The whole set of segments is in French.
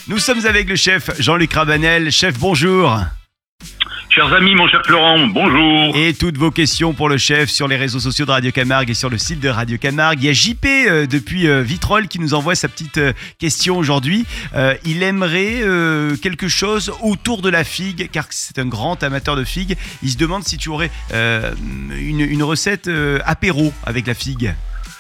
Nous sommes avec le chef Jean-Luc Rabanel. Chef, bonjour. Chers amis, mon cher Florent, bonjour. Et toutes vos questions pour le chef sur les réseaux sociaux de Radio Camargue et sur le site de Radio Camargue. Il y a JP depuis Vitrolles qui nous envoie sa petite question aujourd'hui. Il aimerait quelque chose autour de la figue, car c'est un grand amateur de figues. Il se demande si tu aurais une recette apéro avec la figue.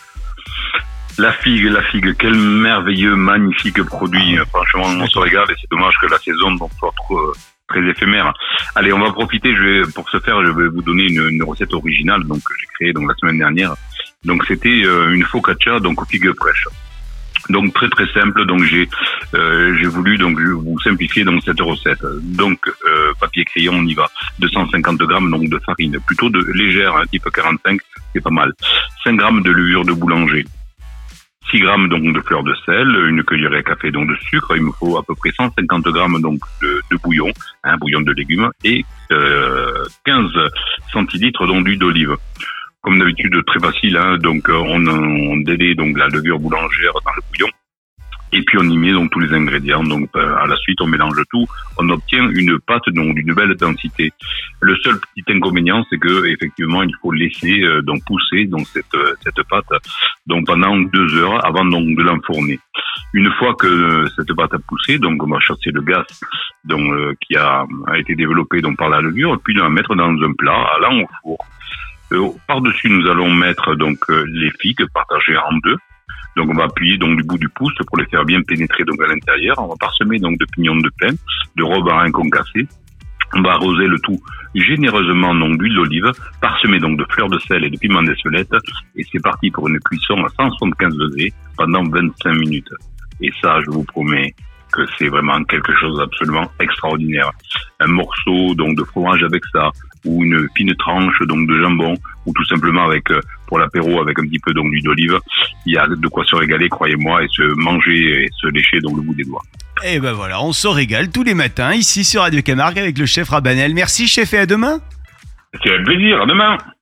La figue, quel merveilleux, magnifique produit. Franchement, on se régale et c'est dommage que la saison soit trop... très éphémère. Allez, on va profiter. Pour ce faire, je vais vous donner une recette originale donc que j'ai créée donc la semaine dernière. Donc c'était une focaccia donc aux figues fraîches. Donc très très simple. Donc j'ai voulu donc vous simplifier donc cette recette. Donc papier crayon, on y va. 250 grammes donc de farine, plutôt de légère, type 45, c'est pas mal. 5 grammes de levure de boulanger. 6 grammes donc de fleur de sel, une cuillère à café donc de sucre, il me faut à peu près 150 grammes donc de bouillon, bouillon de légumes et 15 centilitres donc d'huile d'olive. Comme d'habitude, très facile, donc on délaie donc la levure boulangère dans le bouillon et puis on y met donc tous les ingrédients. Donc à la suite, on mélange tout, on obtient une pâte donc d'une belle densité. Le seul petit inconvénient, c'est que effectivement, il faut laisser donc pousser donc cette pâte donc pendant 2 heures avant donc de l'enfourner. Une fois que cette pâte a poussé, donc on va chasser le gaz donc qui a été développé donc par la levure, puis la mettre dans un plat allant au four. Par-dessus, nous allons mettre donc les figues partagées en deux. Donc on va appuyer donc du bout du pouce pour les faire bien pénétrer donc à l'intérieur. On va parsemer donc de pignons de pin, de romarin concassé. On va arroser le tout généreusement donc d'huile d'olive, parsemer donc de fleurs de sel et de piment d'Espelette. Et c'est parti pour une cuisson à 175 degrés pendant 25 minutes. Et ça, je vous promets que c'est vraiment quelque chose d'absolument extraordinaire. Un morceau donc de fromage avec ça, ou une fine tranche donc de jambon, ou tout simplement avec pour l'apéro avec un petit peu donc d'huile d'olive. Il y a de quoi se régaler, croyez-moi, et se manger et se lécher donc le bout des doigts. Et ben voilà, on se régale tous les matins ici sur Radio Camargue avec le chef Rabanel. Merci chef et à demain. C'est un plaisir, à demain.